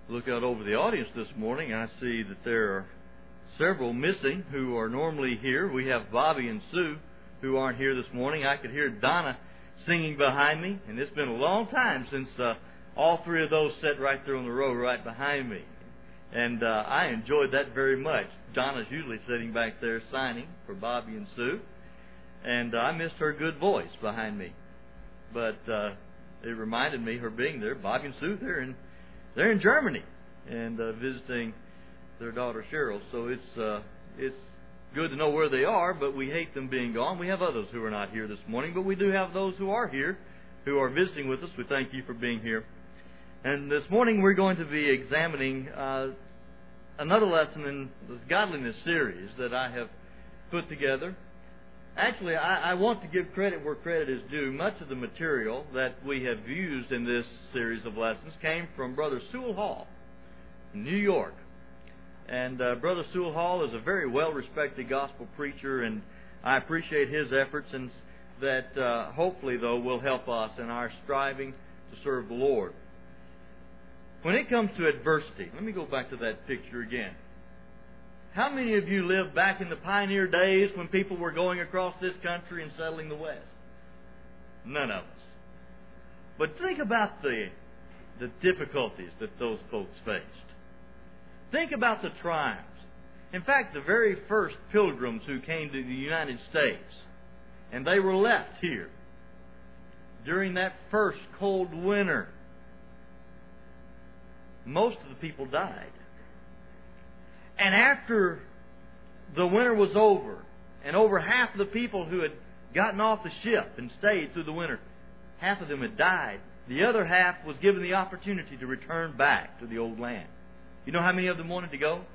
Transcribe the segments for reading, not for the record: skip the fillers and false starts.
look out over the audience this morning, I see that there are several missing who are normally here. We have Bobby and Sue who aren't here this morning. I could hear Donna singing behind me, and it's been a long time since all three of those sat right there on the row right behind me. And I enjoyed that very much. Donna's usually sitting back there signing for Bobby and Sue, and I missed her good voice behind me. But it reminded me, her being there, Bobby and Sue, they're in Germany and visiting their daughter Cheryl. So it's good to know where they are, but we hate them being gone. We have others who are not here this morning, but we do have those who are here, who are visiting with us. We thank you for being here. And this morning we're going to be examining another lesson in this godliness series that I have put together. Actually, I want to give credit where credit is due. Much of the material that we have used in this series of lessons came from Brother Sewell Hall in New York. And Brother Sewell Hall is a very well-respected gospel preacher, and I appreciate his efforts, and that hopefully, though, will help us in our striving to serve the Lord. When it comes to adversity, let me go back to that picture again. How many of you lived back in the pioneer days when people were going across this country and settling the West? None of us. But think about the difficulties that those folks faced. Think about the triumphs. In fact, the very first pilgrims who came to the United States, and they were left here during that first cold winter, most of the people died. And after the winter was over, and over half of the people who had gotten off the ship and stayed through the winter, half of them had died. The other half was given the opportunity to return back to the old land. You know how many of them wanted to go?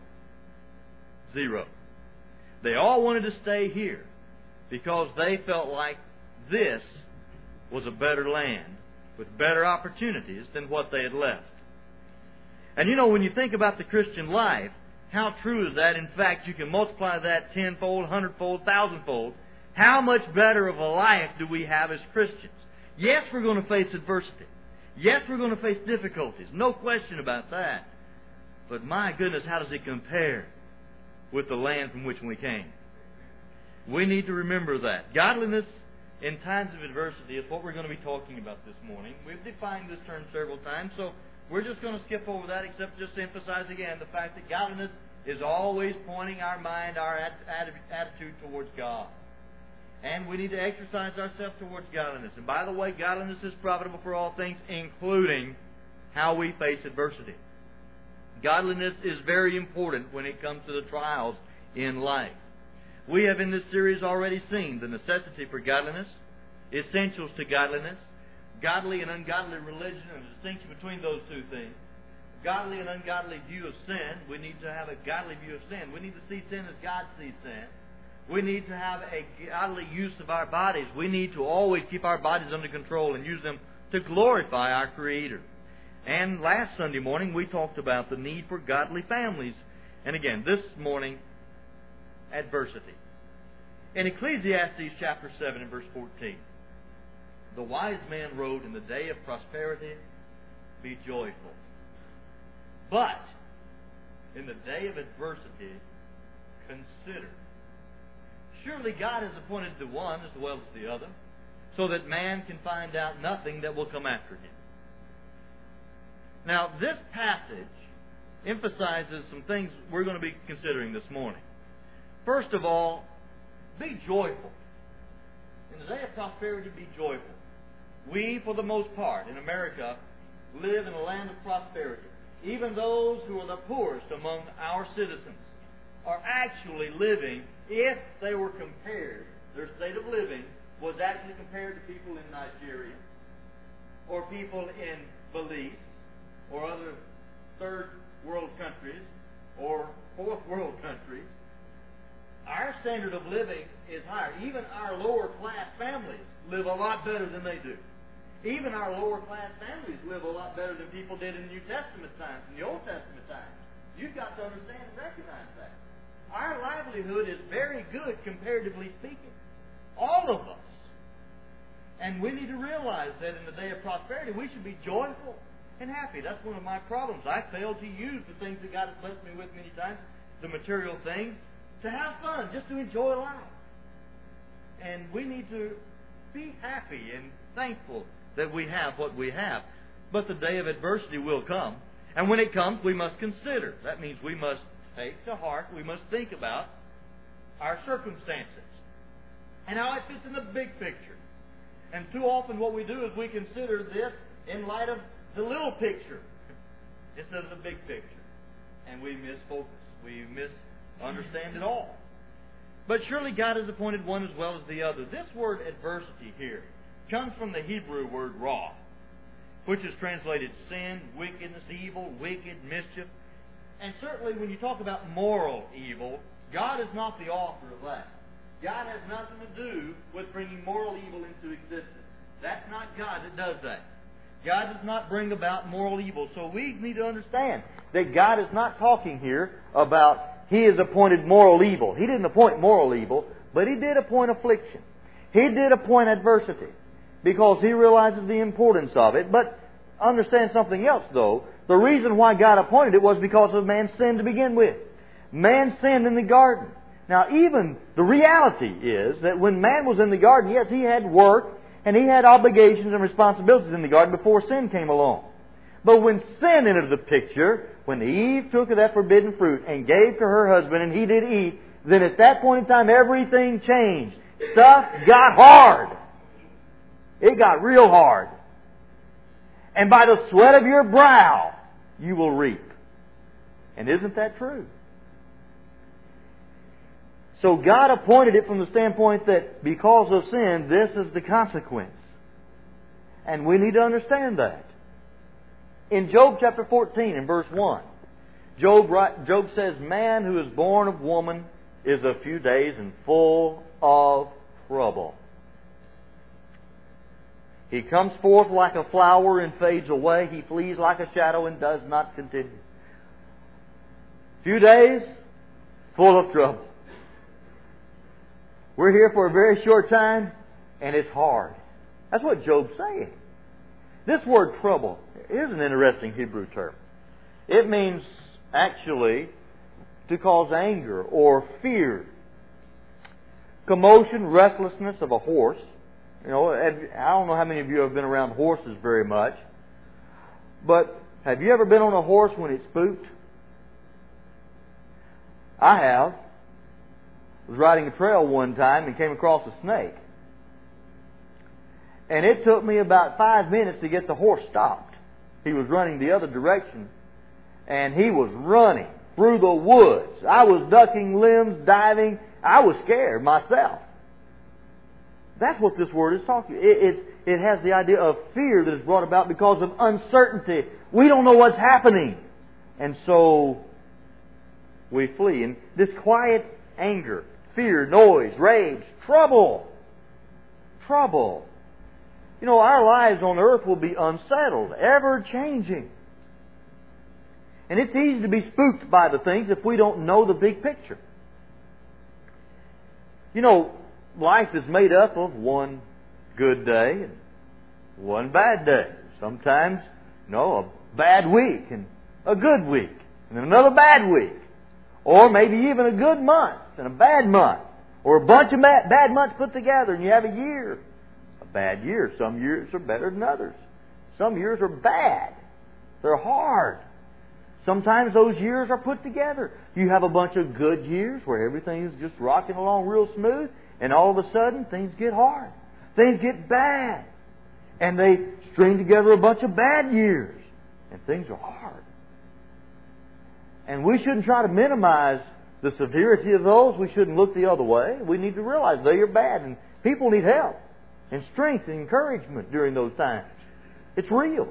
0. They all wanted to stay here because they felt like this was a better land with better opportunities than what they had left. And you know, when you think about the Christian life, how true is that? In fact, you can multiply that tenfold, hundredfold, thousandfold. How much better of a life do we have as Christians? Yes, we're going to face adversity. Yes, we're going to face difficulties. No question about that. But my goodness, how does it compare with the land from which we came? We need to remember that. Godliness in times of adversity is what we're going to be talking about this morning. We've defined this term several times, so we're just going to skip over that, except just to emphasize again the fact that godliness is always pointing our mind, our attitude towards God. And we need to exercise ourselves towards godliness. And by the way, godliness is profitable for all things, including how we face adversity. Godliness is very important when it comes to the trials in life. We have in this series already seen the necessity for godliness, essentials to godliness, godly and ungodly religion, and the distinction between those two things. Godly and ungodly view of sin. We need to have a godly view of sin. We need to see sin as God sees sin. We need to have a godly use of our bodies. We need to always keep our bodies under control and use them to glorify our Creator. And last Sunday morning we talked about the need for godly families. And again, this morning, adversity. In Ecclesiastes chapter 7 and verse 14, the wise man wrote, "In the day of prosperity, be joyful. But in the day of adversity, consider. Surely God has appointed the one as well as the other, so that man can find out nothing that will come after him." Now, this passage emphasizes some things we're going to be considering this morning. First of all, be joyful. In the day of prosperity, be joyful. We, for the most part, in America, live in a land of prosperity. Even those who are the poorest among our citizens are actually living, if they were compared, their state of living was actually compared to people in Nigeria, or people in Belize, or other third world countries, or fourth world countries. Our standard of living is higher. Even our lower class families live a lot better than they do. Even our lower class families live a lot better than people did in the New Testament times, in the Old Testament times. You've got to understand and recognize that. Our livelihood is very good, comparatively speaking. All of us. And we need to realize that in the day of prosperity, we should be joyful. and happy. That's one of my problems. I fail to use the things that God has blessed me with many times, the material things, to have fun, just to enjoy life. And we need to be happy and thankful that we have what we have. But the day of adversity will come. And when it comes, we must consider. That means we must take to heart, we must think about our circumstances and how it fits in the big picture. And too often what we do is we consider this in light of the little picture instead of the big picture. And we misfocus. We misunderstand it all. But surely God has appointed one as well as the other. This word adversity here comes from the Hebrew word ra, which is translated sin, wickedness, evil, wicked, mischief. And certainly when you talk about moral evil, God is not the author of that. God has nothing to do with bringing moral evil into existence. That's not God that does that. God does not bring about moral evil. So we need to understand that God is not talking here about He has appointed moral evil. He didn't appoint moral evil, but He did appoint affliction. He did appoint adversity because He realizes the importance of it. But understand something else, though. The reason why God appointed it was because of man's sin to begin with. Man sinned in the garden. Now, even the reality is that when man was in the garden, yes, he had work and he had obligations and responsibilities in the garden before sin came along. But when sin entered the picture, when Eve took of that forbidden fruit and gave to her husband and he did eat, then at that point in time everything changed. Stuff got hard. It got real hard. And by the sweat of your brow you will reap. And isn't that true? So God appointed it from the standpoint that because of sin, this is the consequence. And we need to understand that. In Job chapter 14 and verse 1, Job says, man who is born of woman is a few days and full of trouble. He comes forth like a flower and fades away. He flees like a shadow and does not continue. Few days, full of trouble. We're here for a very short time, and it's hard. That's what Job's saying. This word trouble is an interesting Hebrew term. It means actually to cause anger or fear. Commotion, restlessness of a horse. You know, I don't know how many of you have been around horses very much, but have you ever been on a horse when it's spooked? I have. I was riding a trail one time and came across a snake. And it took me about 5 minutes to get the horse stopped. He was running the other direction, and he was running through the woods. I was ducking limbs, diving. I was scared myself. That's what this word is talking. It has the idea of fear that is brought about because of uncertainty. We don't know what's happening. And so we flee. And this quiet anger, fear, noise, rage, trouble. Trouble. You know, our lives on earth will be unsettled, ever changing. And it's easy to be spooked by the things if we don't know the big picture. You know, life is made up of one good day and one bad day. Sometimes, a bad week and a good week. And then another bad week. Or maybe even a good month and a bad month. Or a bunch of bad months put together and you have a year. A bad year. Some years are better than others. Some years are bad. They're hard. Sometimes those years are put together. You have a bunch of good years where everything is just rocking along real smooth, and all of a sudden things get hard. Things get bad. And they string together a bunch of bad years. And things are hard. And we shouldn't try to minimize the severity of those. We shouldn't look the other way. We need to realize they are bad, and people need help and strength and encouragement during those times. It's real.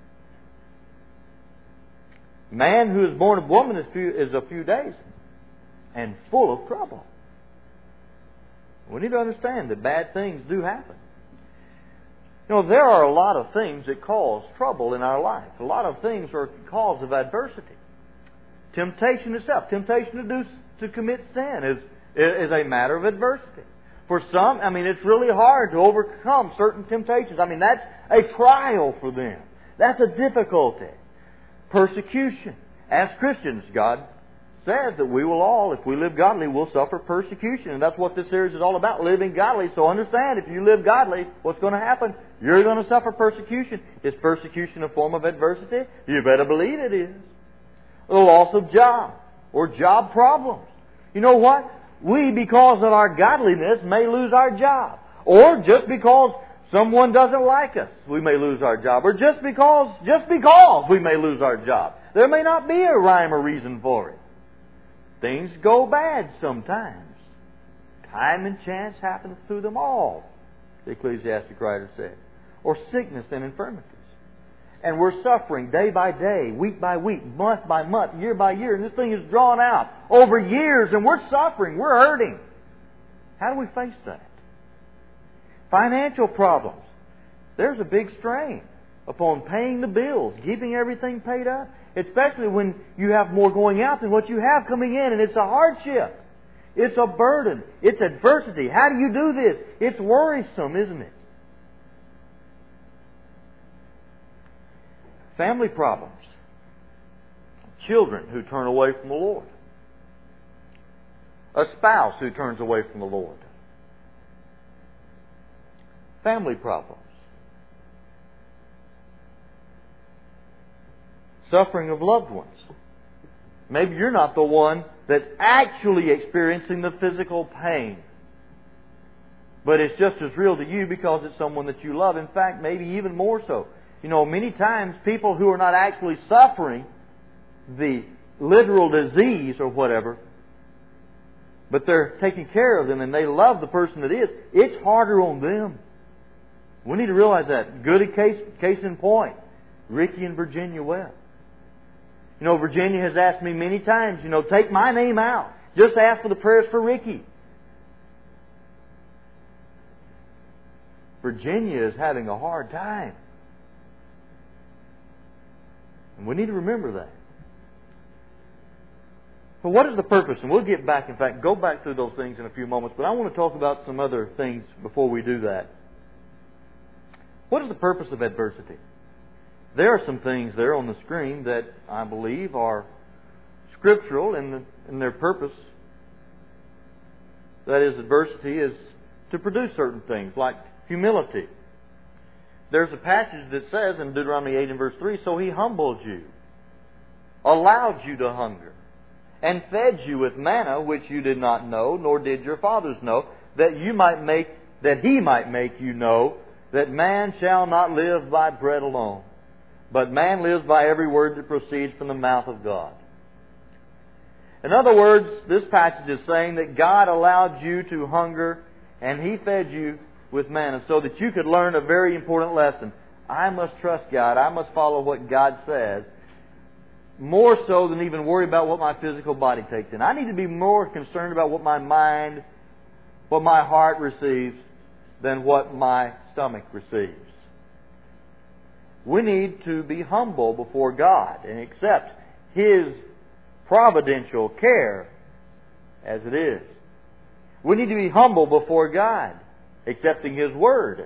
Man who is born of woman is a few days and full of trouble. We need to understand that bad things do happen. There are a lot of things that cause trouble in our life. A lot of things are a cause of adversity. Temptation itself, temptation to commit sin is a matter of adversity. For some, it's really hard to overcome certain temptations. That's a trial for them. That's a difficulty. Persecution. As Christians, God says that we will all, if we live godly, will suffer persecution. And that's what this series is all about, living godly. So understand, if you live godly, what's going to happen? You're going to suffer persecution. Is persecution a form of adversity? You better believe it is. The loss of job or job problems. You know what? We, because of our godliness, may lose our job. Or just because someone doesn't like us, we may lose our job. Or just because we may lose our job. There may not be a rhyme or reason for it. Things go bad sometimes. Time and chance happens through them all, the Ecclesiastic writer said. Or sickness and infirmities. And we're suffering day by day, week by week, month by month, year by year. And this thing is drawn out over years, and we're suffering, we're hurting. How do we face that? Financial problems. There's a big strain upon paying the bills, keeping everything paid up. Especially when you have more going out than what you have coming in, and it's a hardship. It's a burden. It's adversity. How do you do this? It's worrisome, isn't it? Family problems. Children who turn away from the Lord. A spouse who turns away from the Lord. Family problems. Suffering of loved ones. Maybe you're not the one that's actually experiencing the physical pain. But it's just as real to you because it's someone that you love. In fact, maybe even more so. You know, many times people who are not actually suffering the literal disease or whatever, but they're taking care of them and they love the person that is, it's harder on them. We need to realize that. Good case in point. Ricky and Virginia Webb. You know, Virginia has asked me many times, take my name out. Just ask for the prayers for Ricky. Virginia is having a hard time. And we need to remember that. But what is the purpose? And we'll get back, in fact, go back through those things in a few moments. But I want to talk about some other things before we do that. What is the purpose of adversity? There are some things there on the screen that I believe are scriptural in their purpose. That is, adversity is to produce certain things, like humility. There's a passage that says in Deuteronomy 8 and verse 3, so He humbled you, allowed you to hunger, and fed you with manna which you did not know, nor did your fathers know, that He might make you know that man shall not live by bread alone, but man lives by every word that proceeds from the mouth of God. In other words, this passage is saying that God allowed you to hunger and He fed you with manna so that you could learn a very important lesson. I must trust God. I must follow what God says, more so than even worry about what my physical body takes in. I need to be more concerned about what my mind, what my heart receives, than what my stomach receives. We need to be humble before God and accept His providential care as it is. We need to be humble before God, accepting His Word.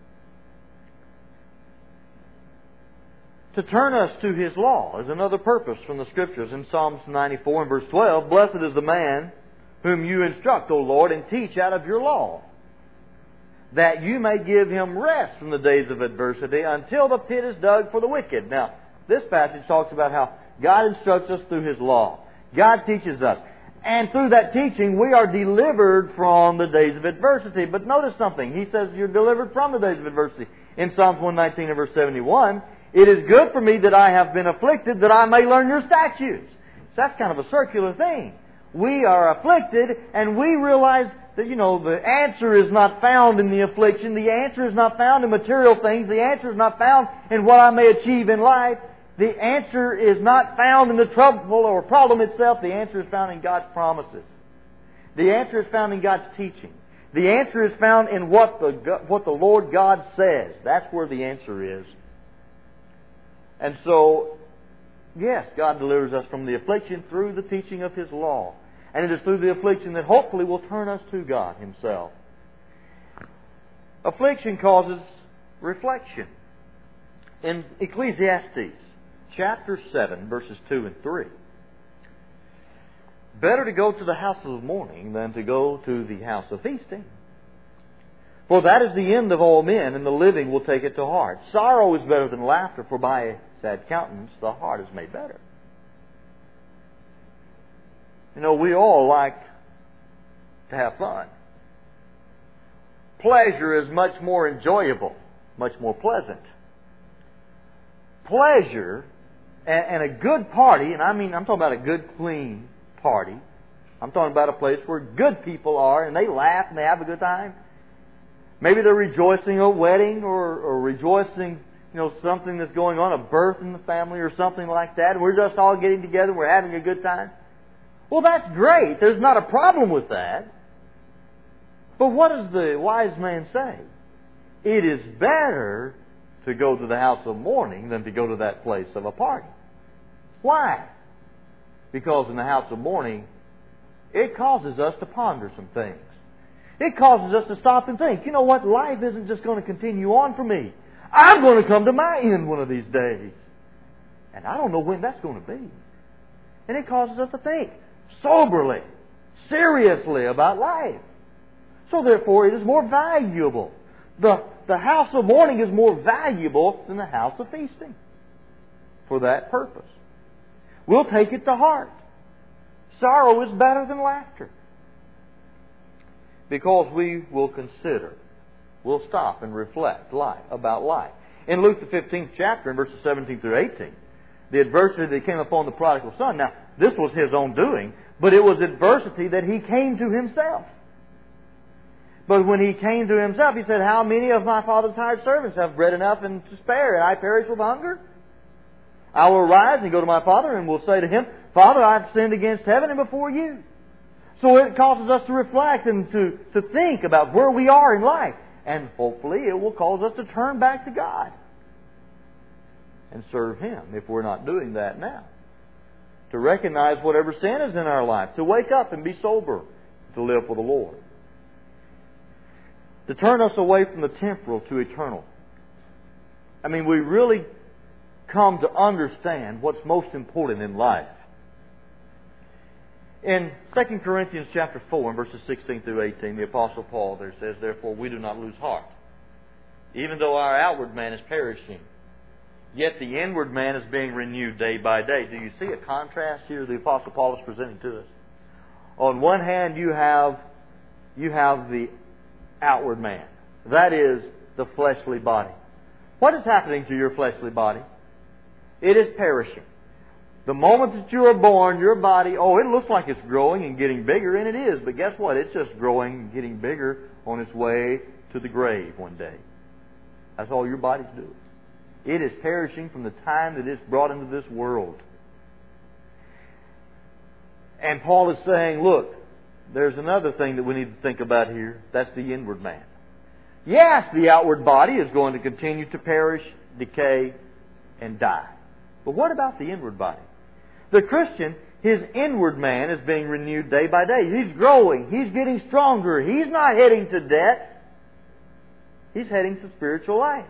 To turn us to His law is another purpose from the Scriptures. In Psalms 94 and verse 12, blessed is the man whom you instruct, O Lord, and teach out of your law, that you may give him rest from the days of adversity until the pit is dug for the wicked. Now, this passage talks about how God instructs us through His law. God teaches us. And through that teaching, we are delivered from the days of adversity. But notice something. He says you're delivered from the days of adversity. In Psalms 119 and verse 71, it is good for me that I have been afflicted, that I may learn your statutes. So that's kind of a circular thing. We are afflicted, and we realize that, the answer is not found in the affliction. The answer is not found in material things. The answer is not found in what I may achieve in life. The answer is not found in the trouble or problem itself. The answer is found in God's promises. The answer is found in God's teaching. The answer is found in what the Lord God says. That's where the answer is. And so, yes, God delivers us from the affliction through the teaching of His law. And it is through the affliction that hopefully will turn us to God Himself. Affliction causes reflection. in Ecclesiastes chapter 7, verses 2 and 3. Better to go to the house of mourning than to go to the house of feasting. For that is the end of all men, and the living will take it to heart. Sorrow is better than laughter, for by a sad countenance the heart is made better. You know, we all like to have fun. Pleasure is much more enjoyable, much more pleasant. Pleasure and a good party, and I'm talking about a good, clean party. I'm talking about a place where good people are and they laugh and they have a good time. Maybe they're rejoicing a wedding or rejoicing, something that's going on, a birth in the family or something like that. And we're just all getting together, we're having a good time. Well, that's great. There's not a problem with that. But what does the wise man say? It is better to go to the house of mourning than to go to that place of a party. Why? Because in the house of mourning, it causes us to ponder some things. It causes us to stop and think, you know what, life isn't just going to continue on for me. I'm going to come to my end one of these days. And I don't know when that's going to be. And it causes us to think soberly, seriously about life. So therefore, it is more valuable. The house of mourning is more valuable than the house of feasting for that purpose. We'll take it to heart. Sorrow is better than laughter. Because we will consider, we'll stop and reflect about life. In Luke the 15th chapter, in verses 17 through 18, the adversity that came upon the prodigal son. Now, this was his own doing, but it was adversity that he came to himself. But when he came to himself, he said, how many of my father's hired servants have bread enough and to spare, and I perish with hunger? I will arise and go to my father and will say to him, Father, I've sinned against heaven and before you. So it causes us to reflect and to think about where we are in life. And hopefully it will cause us to turn back to God and serve Him if we're not doing that now. To recognize whatever sin is in our life. To wake up and be sober. To live for the Lord. To turn us away from the temporal to eternal. We really come to understand what's most important in life. In 2 Corinthians chapter 4, in verses 16 through 18, the Apostle Paul there says, Therefore we do not lose heart. Even though our outward man is perishing, yet the inward man is being renewed day by day. Do you see a contrast here the Apostle Paul is presenting to us? On one hand, you have the outward man. That is the fleshly body. What is happening to your fleshly body? It is perishing. The moment that you are born, your body, it looks like it's growing and getting bigger, and it is. But guess what? It's just growing and getting bigger on its way to the grave one day. That's all your body's doing. It is perishing from the time that it's brought into this world. And Paul is saying, look, there's another thing that we need to think about here. That's the inward man. Yes, the outward body is going to continue to perish, decay, and die. But what about the inward body? The Christian, his inward man is being renewed day by day. He's growing. He's getting stronger. He's not heading to death. He's heading to spiritual life.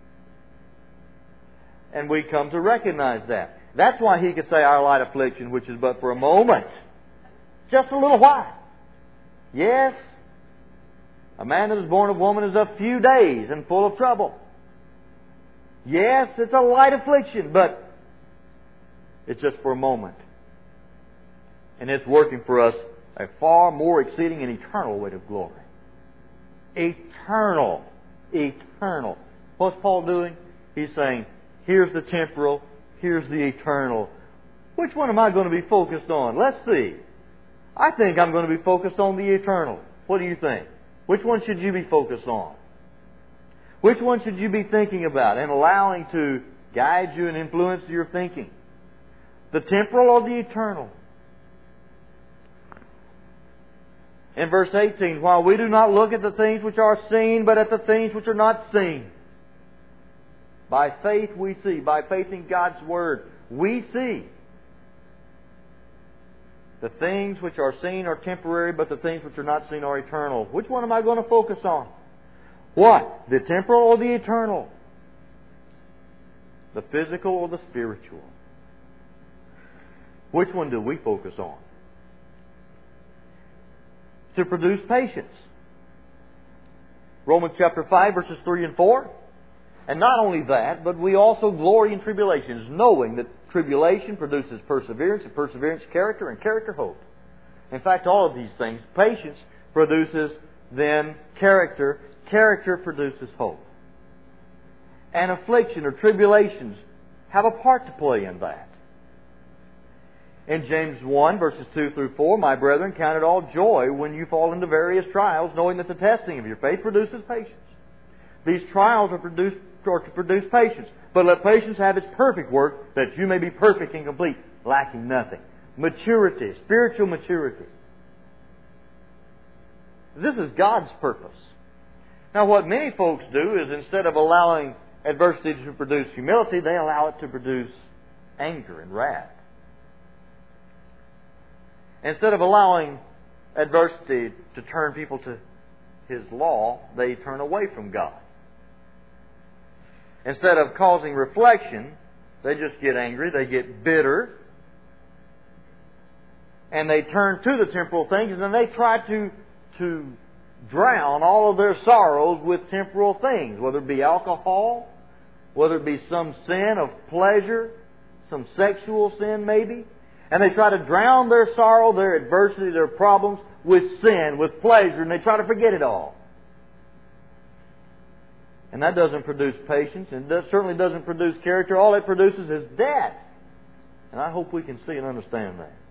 And we come to recognize that. That's why he could say our light affliction, which is but for a moment. Just a little while. Yes, a man that is born of woman is a few days and full of trouble. Yes, it's a light affliction, but it's just for a moment. And it's working for us a far more exceeding and eternal weight of glory. Eternal. Eternal. What's Paul doing? He's saying, here's the temporal, here's the eternal. Which one am I going to be focused on? Let's see. I think I'm going to be focused on the eternal. What do you think? Which one should you be focused on? Which one should you be thinking about and allowing to guide you and influence your thinking? The temporal or the eternal? In verse 18, while we do not look at the things which are seen, but at the things which are not seen. By faith we see. By faith in God's Word, we see. The things which are seen are temporary, but the things which are not seen are eternal. Which one am I going to focus on? What? The temporal or the eternal? The physical or the spiritual? Which one do we focus on? To produce patience. Romans chapter 5, verses 3 and 4. And not only that, but we also glory in tribulations, knowing that tribulation produces perseverance, and perseverance character, and character hope. In fact, all of these things, patience produces then character, character produces hope. And affliction or tribulations have a part to play in that. In James 1, verses 2 through 4, my brethren, count it all joy when you fall into various trials, knowing that the testing of your faith produces patience. These trials are to produce patience. But let patience have its perfect work, that you may be perfect and complete, lacking nothing. Maturity, spiritual maturity. This is God's purpose. Now what many folks do is instead of allowing adversity to produce humility, they allow it to produce anger and wrath. Instead of allowing adversity to turn people to His law, they turn away from God. Instead of causing reflection, they just get angry, they get bitter, and they turn to the temporal things, and then they try to drown all of their sorrows with temporal things, whether it be alcohol, whether it be some sin of pleasure, some sexual sin maybe. And they try to drown their sorrow, their adversity, their problems with sin, with pleasure, and they try to forget it all. And that doesn't produce patience, and that certainly doesn't produce character. All it produces is death. And I hope we can see and understand that.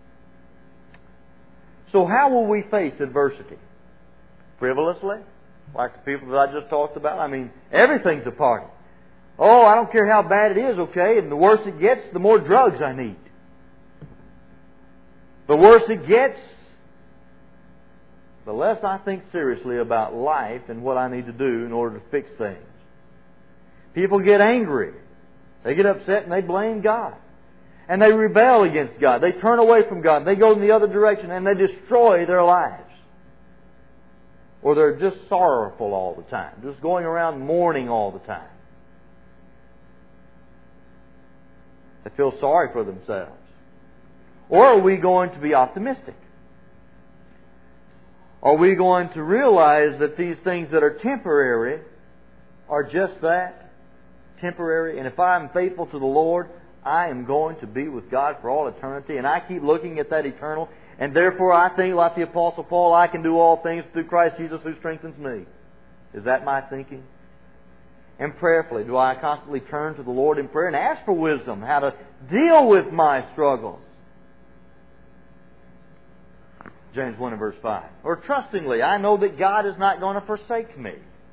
So how will we face adversity? Frivolously? Like the people that I just talked about? I mean, everything's a party. Oh, I don't care how bad it is, okay? And the worse it gets, the more drugs I need. The worse it gets, the less I think seriously about life and what I need to do in order to fix things. People get angry. They get upset and they blame God. And they rebel against God. They turn away from God. They go in the other direction and they destroy their lives. Or they're just sorrowful all the time. Just going around mourning all the time. They feel sorry for themselves. Or are we going to be optimistic? Are we going to realize that these things that are temporary are just that, temporary, and if I am faithful to the Lord, I am going to be with God for all eternity, and I keep looking at that eternal, and therefore I think, like the Apostle Paul, I can do all things through Christ Jesus who strengthens me. Is that my thinking? And prayerfully, do I constantly turn to the Lord in prayer and ask for wisdom, how to deal with my struggles? James 1 and verse 5. Or trustingly, I know that God is not going to forsake me.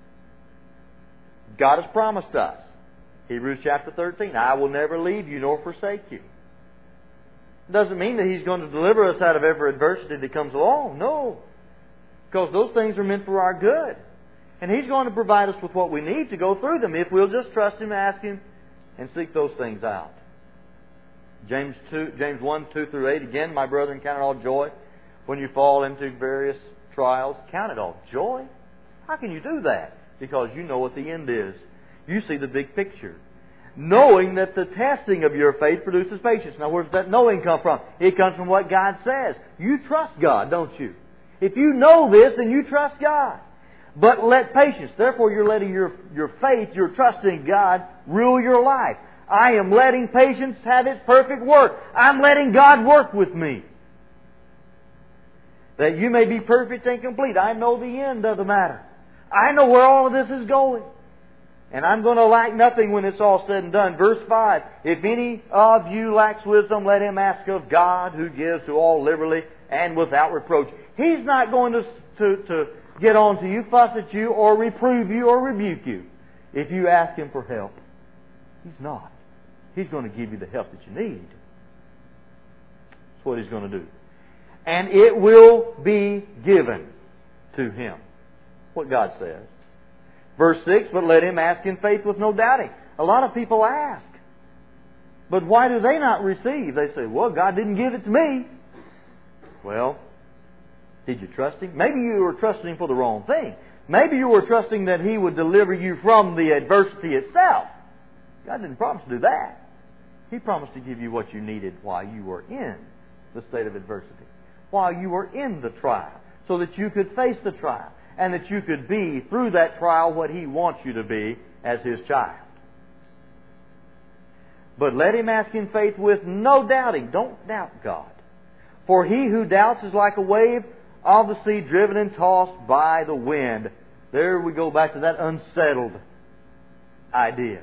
God has promised us. Hebrews chapter 13, I will never leave you nor forsake you. It doesn't mean that He's going to deliver us out of every adversity that comes along. No. Because those things are meant for our good. And He's going to provide us with what we need to go through them if we'll just trust Him, ask Him, and seek those things out. James 1, 2 through 8, again, my brethren, count it all joy when you fall into various trials. Count it all joy? How can you do that? Because you know what the end is. You see the big picture. Knowing that the testing of your faith produces patience. Now, where does that knowing come from? It comes from what God says. You trust God, don't you? If you know this, then you trust God. But let patience. Therefore, you're letting your faith, your trust in God, rule your life. I am letting patience have its perfect work. I'm letting God work with me. That you may be perfect and complete. I know the end of the matter. I know where all of this is going. And I'm going to lack nothing when it's all said and done. Verse 5, if any of you lacks wisdom, let him ask of God, who gives to all liberally and without reproach. He's not going to get on to you, fuss at you, or reprove you, or rebuke you if you ask Him for help. He's not. He's going to give you the help that you need. That's what He's going to do. And it will be given to him. What God says. Verse 6, but let him ask in faith with no doubting. A lot of people ask. But why do they not receive? They say, well, God didn't give it to me. Well, did you trust Him? Maybe you were trusting Him for the wrong thing. Maybe you were trusting that He would deliver you from the adversity itself. God didn't promise to do that. He promised to give you what you needed while you were in the state of adversity, while you were in the trial, so that you could face the trial, and that you could be, through that trial, what He wants you to be as His child. But let him ask in faith with no doubting. Don't doubt God. For he who doubts is like a wave of the sea driven and tossed by the wind. There we go back to that unsettled idea.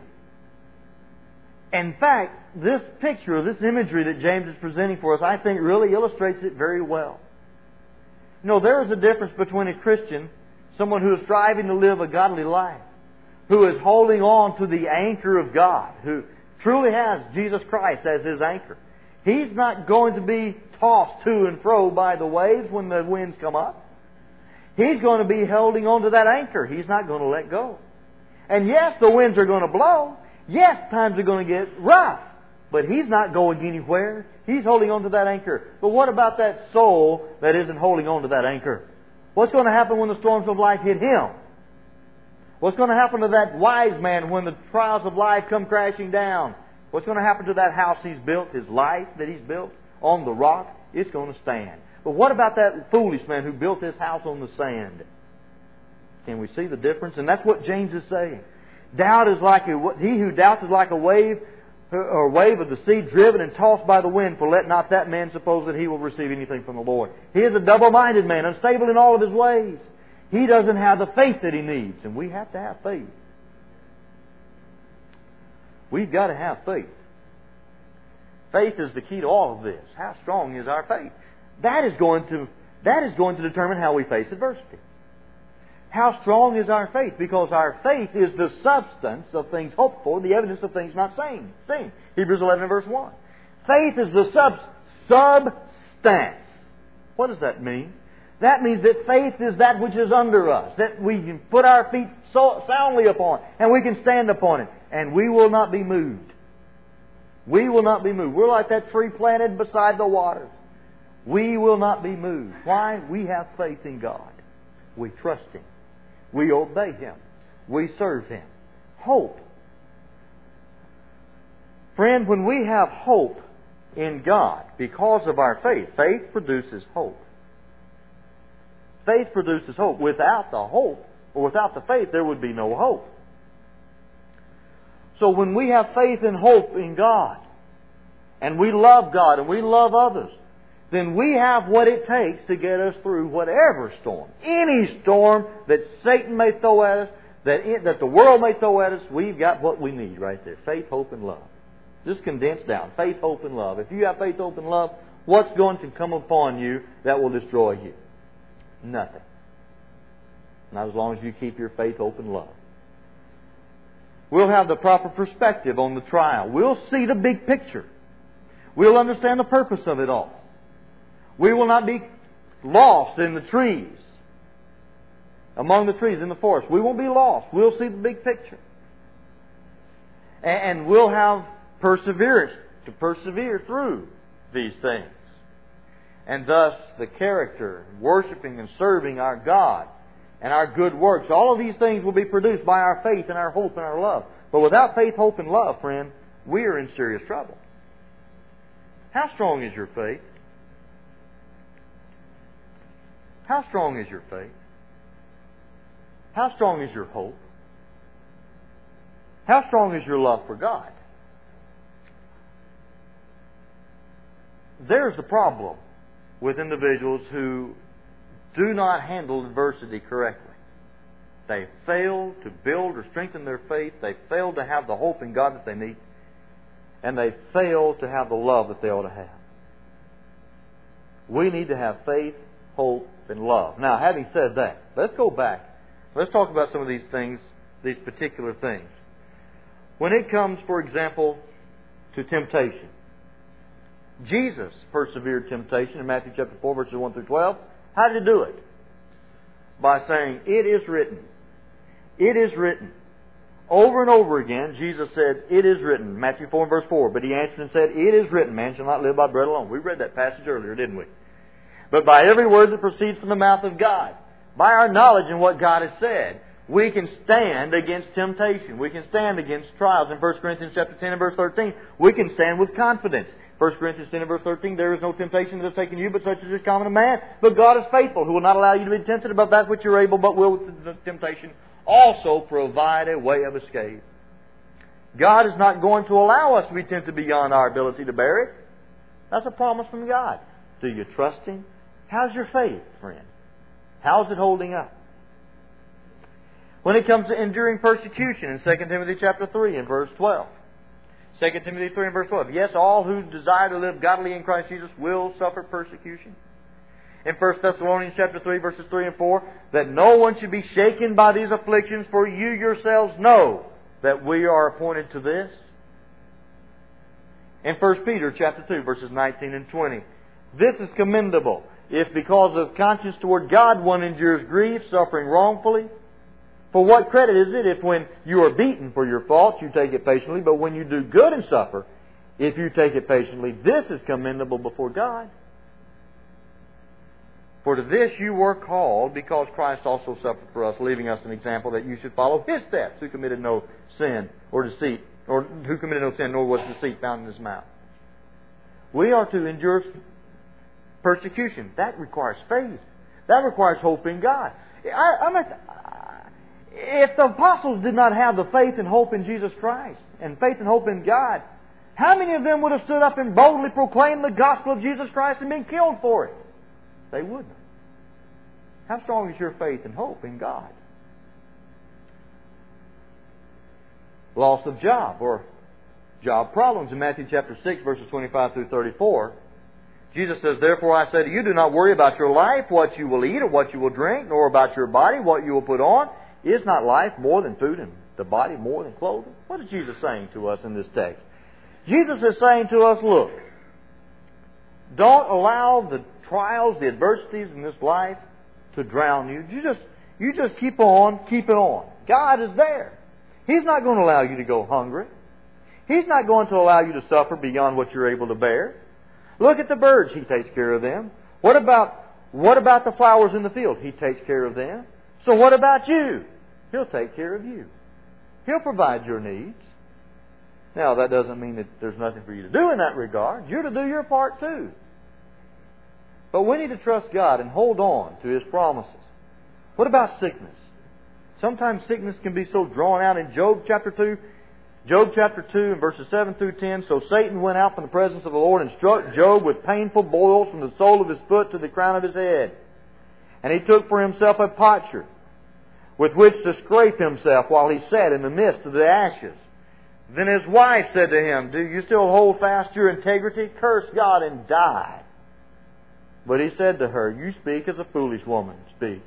In fact, this picture, this imagery that James is presenting for us, I think really illustrates it very well. You know, there is a difference between a Christian, someone who is striving to live a godly life, who is holding on to the anchor of God, who truly has Jesus Christ as his anchor. He's not going to be tossed to and fro by the waves when the winds come up. He's going to be holding on to that anchor. He's not going to let go. And yes, the winds are going to blow. Yes, times are going to get rough. But he's not going anywhere. He's holding on to that anchor. But what about that soul that isn't holding on to that anchor? What's going to happen when the storms of life hit him? What's going to happen to that wise man when the trials of life come crashing down? What's going to happen to that house he's built, his life that he's built on the rock? It's going to stand. But what about that foolish man who built his house on the sand? Can we see the difference? And that's what James is saying. Doubt is like he who doubts is like a wave or wave of the sea driven and tossed by the wind. For let not that man suppose that he will receive anything from the Lord. He is a double-minded man, unstable in all of his ways. He doesn't have the faith that he needs, and we have to have faith. We've got to have faith. Faith is the key to all of this. How strong is our faith? That is going to determine how we face adversity. How strong is our faith? Because our faith is the substance of things hoped for, the evidence of things not seen. Hebrews 11 verse 1. Faith is the substance. What does that mean? That means that faith is that which is under us, that we can put our feet soundly upon, and we can stand upon it, and we will not be moved. We will not be moved. We're like that tree planted beside the waters. We will not be moved. Why? We have faith in God. We trust Him. We obey Him. We serve Him. Hope. Friend, when we have hope in God because of our faith, faith produces hope. Faith produces hope. Without the hope, or without the faith, there would be no hope. So when we have faith and hope in God, and we love God, and we love others, then we have what it takes to get us through whatever storm. Any storm that Satan may throw at us, that the world may throw at us, we've got what we need right there. Faith, hope, and love. Just condensed down. Faith, hope, and love. If you have faith, hope, and love, what's going to come upon you that will destroy you? Nothing. Not as long as you keep your faith, hope, and love. We'll have the proper perspective on the trial. We'll see the big picture. We'll understand the purpose of it all. We will not be lost in the trees, among the trees in the forest. We won't be lost. We'll see the big picture. And we'll have perseverance to persevere through these things. And thus, the character, worshiping and serving our God, and our good works, all of these things will be produced by our faith and our hope and our love. But without faith, hope, and love, friend, we are in serious trouble. How strong is your faith? How strong is your faith? How strong is your hope? How strong is your love for God? There's the problem with individuals who do not handle adversity correctly. They fail to build or strengthen their faith. They fail to have the hope in God that they need. And they fail to have the love that they ought to have. We need to have faith, hope, and love. Now, having said that, let's go back. Let's talk about some of these things, these particular things. When it comes, for example, to temptation, Jesus persevered temptation in Matthew chapter 4, verses 1 through 12. How did He do it? By saying, "It is written." It is written. Over and over again, Jesus said, "It is written." Matthew 4 and verse 4. But He answered and said, "It is written, man shall not live by bread alone." We read that passage earlier, didn't we? But by every word that proceeds from the mouth of God. By our knowledge in what God has said, we can stand against temptation. We can stand against trials. In 1 Corinthians chapter 10 and verse 13, we can stand with confidence. 1 Corinthians 10 and verse 13, there is no temptation that has taken you, but such as is common to man. But God is faithful, who will not allow you to be tempted above that which you are able, but will with the temptation also provide a way of escape. God is not going to allow us to be tempted beyond our ability to bear it. That's a promise from God. Do you trust Him? How's your faith, friend? How's it holding up? When it comes to enduring persecution in 2 Timothy chapter 3 and verse 12. 2 Timothy 3 and verse 12. Yes, all who desire to live godly in Christ Jesus will suffer persecution. In 1 Thessalonians chapter 3 verses 3 and 4, that no one should be shaken by these afflictions, for you yourselves know that we are appointed to this. In 1 Peter chapter 2 verses 19 and 20, this is commendable, if because of conscience toward God one endures grief, suffering wrongfully. For what credit is it if when you are beaten for your faults you take it patiently, but when you do good and suffer, if you take it patiently, this is commendable before God. For to this you were called, because Christ also suffered for us, leaving us an example that you should follow His steps, who committed no sin or deceit, or who committed no sin, nor was deceit found in His mouth. We are to endure persecution. That requires faith. That requires hope in God. If the apostles did not have the faith and hope in Jesus Christ, and faith and hope in God, how many of them would have stood up and boldly proclaimed the gospel of Jesus Christ and been killed for it? They wouldn't. How strong is your faith and hope in God? Loss of job or job problems. In Matthew chapter 6 verses 25 through 34, Jesus says, therefore I say to you, do not worry about your life, what you will eat or what you will drink, nor about your body, what you will put on. Is not life more than food and the body more than clothing? What is Jesus saying to us in this text? Jesus is saying to us, look, don't allow the trials, the adversities in this life to drown you. You just keep on keeping on. God is there. He's not going to allow you to go hungry. He's not going to allow you to suffer beyond what you're able to bear. Look at the birds. He takes care of them. What about the flowers in the field? He takes care of them. So what about you? He'll take care of you. He'll provide your needs. Now, that doesn't mean that there's nothing for you to do in that regard. You're to do your part too. But we need to trust God and hold on to His promises. What about sickness? Sometimes sickness can be so drawn out. In Job chapter 2 and verses 7 through 10, so Satan went out from the presence of the Lord and struck Job with painful boils from the sole of his foot to the crown of his head. And he took for himself a potsherd with which to scrape himself while he sat in the midst of the ashes. Then his wife said to him, do you still hold fast your integrity? Curse God and die. But he said to her, you speak as a foolish woman speaks.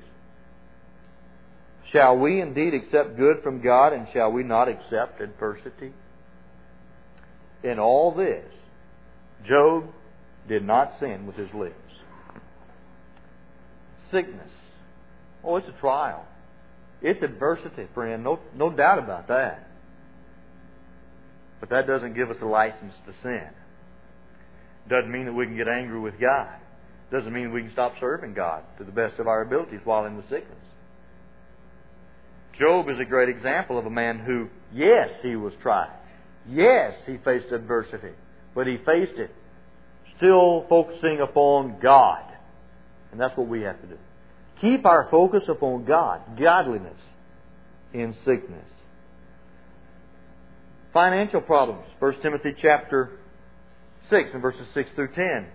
Shall we indeed accept good from God, and shall we not accept adversity? In all this, Job did not sin with his lips. Sickness. Oh, it's a trial. It's adversity, friend. No doubt about that. But that doesn't give us a license to sin. Doesn't mean that we can get angry with God. Doesn't mean we can stop serving God to the best of our abilities while in the sickness. Job is a great example of a man who, yes, he was tried. Yes, he faced adversity. But he faced it still focusing upon God. And that's what we have to do. Keep our focus upon God, godliness in sickness. Financial problems. 1 Timothy chapter 6 and verses 6 through 10.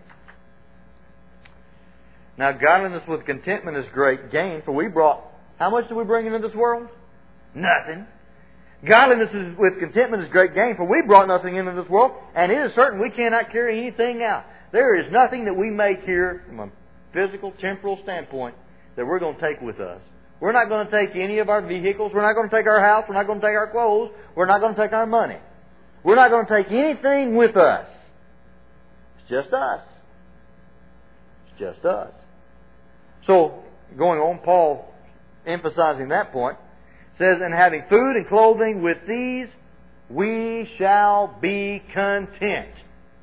Now, godliness with contentment is great gain, for we brought... How much did we bring into this world? Nothing. Godliness with contentment is great gain, for we brought nothing into this world, and it is certain we cannot carry anything out. There is nothing that we make here from a physical, temporal standpoint that we're going to take with us. We're not going to take any of our vehicles. We're not going to take our house. We're not going to take our clothes. We're not going to take our money. We're not going to take anything with us. It's just us. It's just us. So, going on, Paul, emphasizing that point, says, and having food and clothing, with these we shall be content.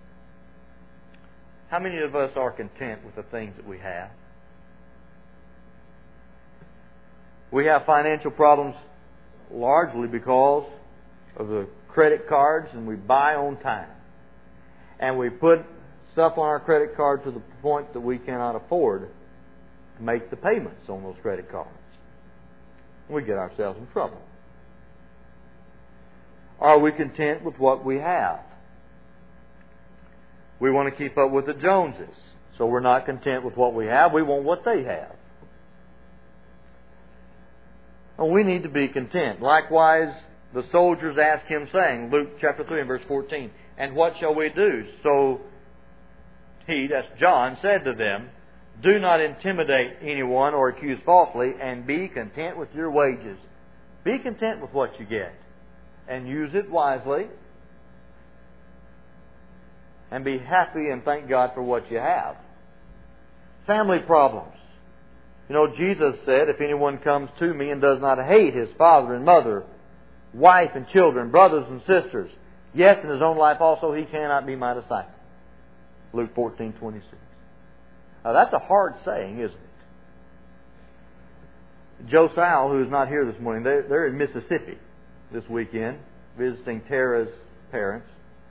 How many of us are content with the things that we have? We have financial problems largely because of the credit cards, and we buy on time. And we put stuff on our credit card to the point that we cannot afford to make the payments on those credit cards. We get ourselves in trouble. Are we content with what we have? We want to keep up with the Joneses, so we're not content with what we have. We want what they have. And we need to be content. Likewise, the soldiers asked him, saying, Luke chapter 3 and verse 14, "And what shall we do?" So he, that's John, said to them, "Do not intimidate anyone or accuse falsely, and be content with your wages." Be content with what you get, and use it wisely, and be happy and thank God for what you have. Family problems. You know, Jesus said, "If anyone comes to me and does not hate his father and mother, wife and children, brothers and sisters, yes, in his own life also, he cannot be my disciple." Luke 14:26. Now that's a hard saying, isn't it? Joe Sal, who is not here this morning, they're in Mississippi this weekend, visiting Tara's parents.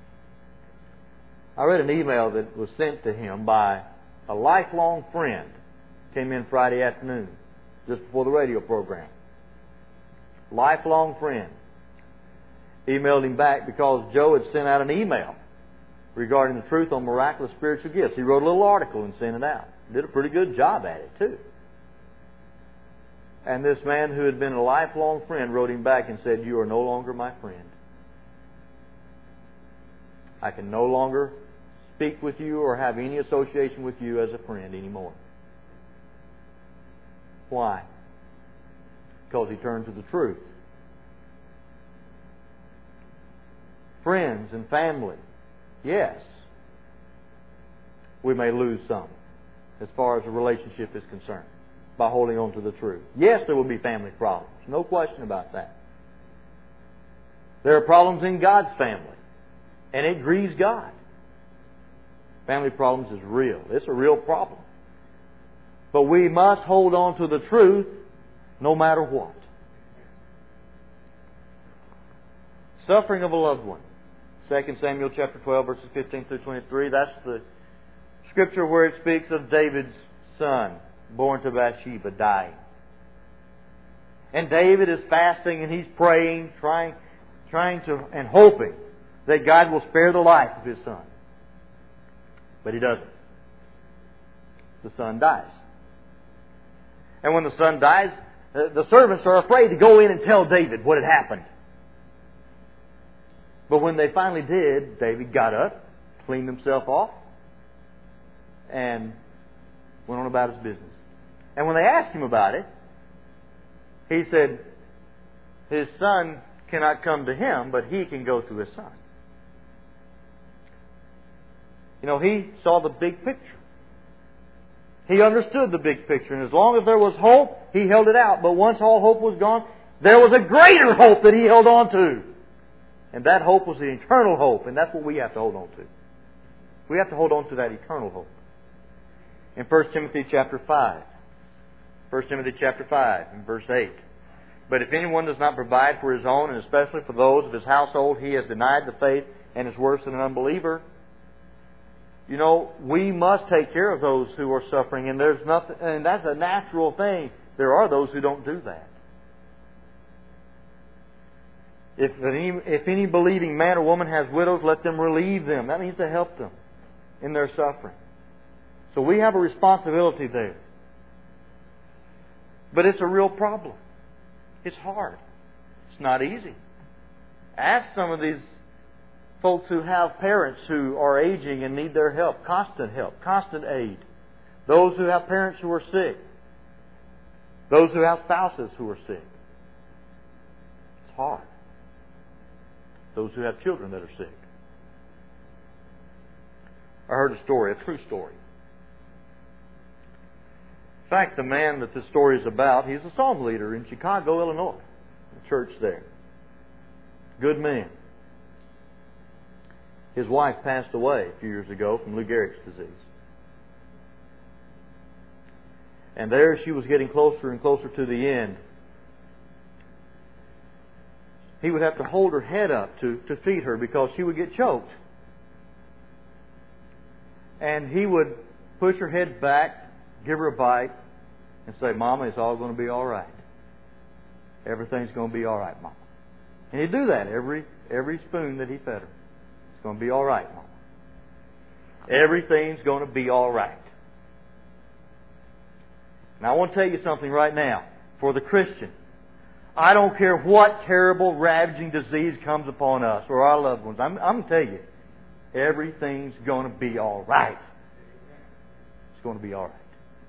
I read an email that was sent to him by a lifelong friend. Came in Friday afternoon, just before the radio program. Lifelong friend. Emailed him back because Joe had sent out an email regarding the truth on miraculous spiritual gifts. He wrote a little article and sent it out. Did a pretty good job at it, too. And this man who had been a lifelong friend wrote him back and said, "You are no longer my friend. I can no longer speak with you or have any association with you as a friend anymore." Why? Because he turned to the truth. Friends and family, yes, we may lose some as far as the relationship is concerned by holding on to the truth. Yes, there will be family problems. No question about that. There are problems in God's family, and it grieves God. Family problems is real. It's a real problem. But we must hold on to the truth no matter what. Suffering of a loved one. 2 Samuel chapter 12, verses 15 through 23. That's the scripture where it speaks of David's son, born to Bathsheba, dying. And David is fasting and he's praying, trying to, and hoping that God will spare the life of his son. But he doesn't. The son dies. And when the son dies, the servants are afraid to go in and tell David what had happened. But when they finally did, David got up, cleaned himself off, and went on about his business. And when they asked him about it, he said his son cannot come to him, but he can go to his son. You know, he saw the big picture. He understood the big picture. And as long as there was hope, he held it out. But once all hope was gone, there was a greater hope that he held on to. And that hope was the eternal hope. And that's what we have to hold on to. We have to hold on to that eternal hope. In 1 Timothy chapter 5. 1 Timothy chapter 5 and verse 8. "But if anyone does not provide for his own, and especially for those of his household, he has denied the faith and is worse than an unbeliever." You know, we must take care of those who are suffering, and there's nothing, and that's a natural thing. There are those who don't do that. If any believing man or woman has widows, let them relieve them. That means to help them in their suffering. So we have a responsibility there. But it's a real problem. It's hard. It's not easy. Ask some of these folks who have parents who are aging and need their help, constant aid. Those who have parents who are sick. Those who have spouses who are sick. It's hard. Those who have children that are sick. I heard a story, a true story. In fact, the man that this story is about, he's a psalm leader in Chicago, Illinois. The church there. Good man. His wife passed away a few years ago from Lou Gehrig's disease. And there she was getting closer and closer to the end he would have to hold her head up to feed her because she would get choked. And he would push her head back, give her a bite, and say, Mama, it's all going to be all right. Everything's going to be all right, Mama. And he'd do that every spoon that he fed her. It's going to be all right, Mama. Everything's going to be all right. Now, I want to tell you something right now. For the Christian, I don't care what terrible, ravaging disease comes upon us or our loved ones. I'm going to tell you, everything's going to be all right. It's going to be all right.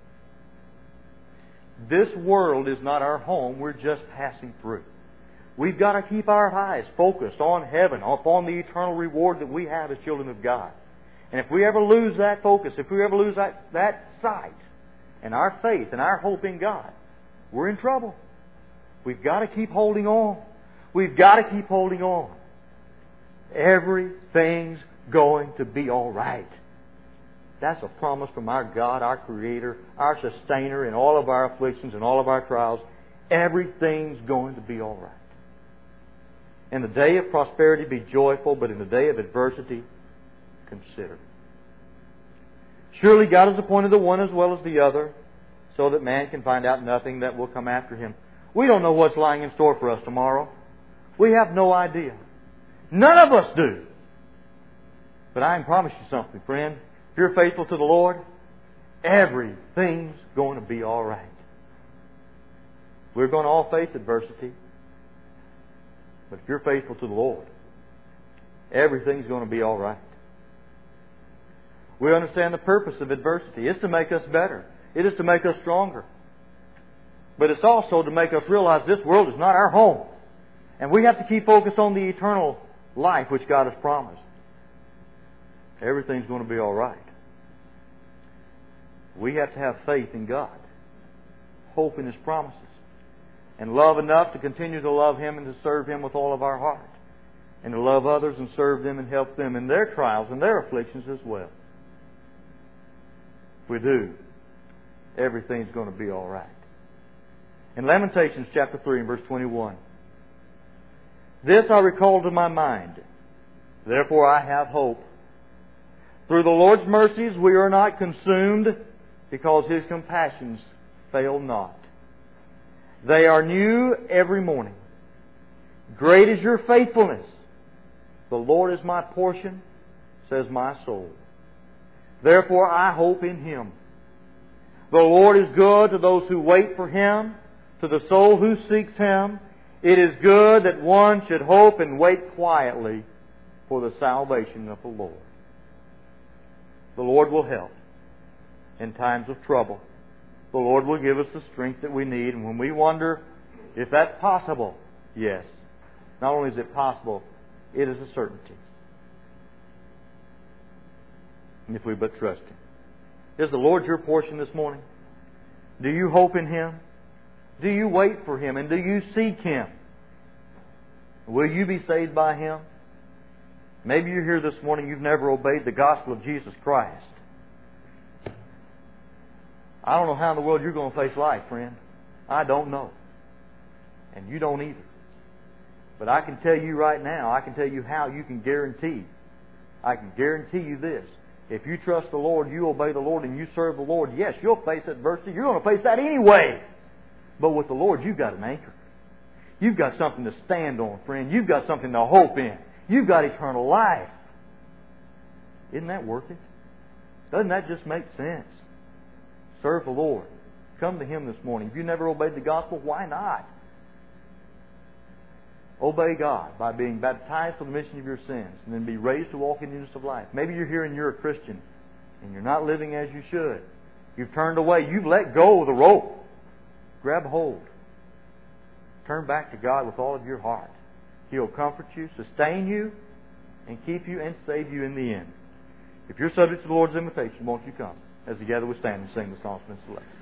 This world is not our home. We're just passing through. We've got to keep our eyes focused on heaven, upon the eternal reward that we have as children of God. And if we ever lose that focus, if we ever lose that sight, and our faith and our hope in God, we're in trouble. We've got to keep holding on. We've got to keep holding on. Everything's going to be all right. That's a promise from our God, our Creator, our Sustainer in all of our afflictions and all of our trials. Everything's going to be all right. In the day of prosperity, be joyful, but in the day of adversity, consider. Surely God has appointed the one as well as the other, so that man can find out nothing that will come after him. We don't know what's lying in store for us tomorrow. We have no idea. None of us do. But I can promise you something, friend. If you're faithful to the Lord, everything's going to be all right. We're going to all face adversity. But if you're faithful to the Lord, everything's going to be all right. We understand the purpose of adversity. It's to make us better. It is to make us stronger. But it's also to make us realize this world is not our home. And we have to keep focused on the eternal life which God has promised. Everything's going to be all right. We have to have faith in God, hope in His promises, and love enough to continue to love Him and to serve Him with all of our heart, and to love others and serve them and help them in their trials and their afflictions as well. If we do, everything's going to be all right. In Lamentations chapter 3 and verse 21, this I recall to my mind, therefore I have hope. Through the Lord's mercies we are not consumed, because His compassions fail not. They are new every morning. Great is your faithfulness. The Lord is my portion, says my soul. Therefore I hope in Him. The Lord is good to those who wait for Him, to the soul who seeks Him. It is good that one should hope and wait quietly for the salvation of the Lord. The Lord will help in times of trouble. The Lord will give us the strength that we need. And when we wonder if that's possible, yes. Not only is it possible, it is a certainty. And if we but trust Him. Is the Lord your portion this morning? Do you hope in Him? Do you wait for Him? And do you seek Him? Will you be saved by Him? Maybe you're here this morning, you've never obeyed the gospel of Jesus Christ. I don't know how in the world you're going to face life, friend. I don't know. And you don't either. But I can tell you right now, I can tell you how you can guarantee. I can guarantee you this. If you trust the Lord, you obey the Lord, and you serve the Lord, yes, you'll face adversity. You're going to face that anyway. But with the Lord, you've got an anchor. You've got something to stand on, friend. You've got something to hope in. You've got eternal life. Isn't that worth it? Doesn't that just make sense? Serve the Lord. Come to Him this morning. If you never obeyed the gospel, why not? Obey God by being baptized for the remission of your sins and then be raised to walk in newness of life. Maybe you're here and you're a Christian and you're not living as you should. You've turned away. You've let go of the rope. Grab hold. Turn back to God with all of your heart. He'll comfort you, sustain you, and keep you and save you in the end. If you're subject to the Lord's invitation, won't you come as together we stand and sing the song from this selection?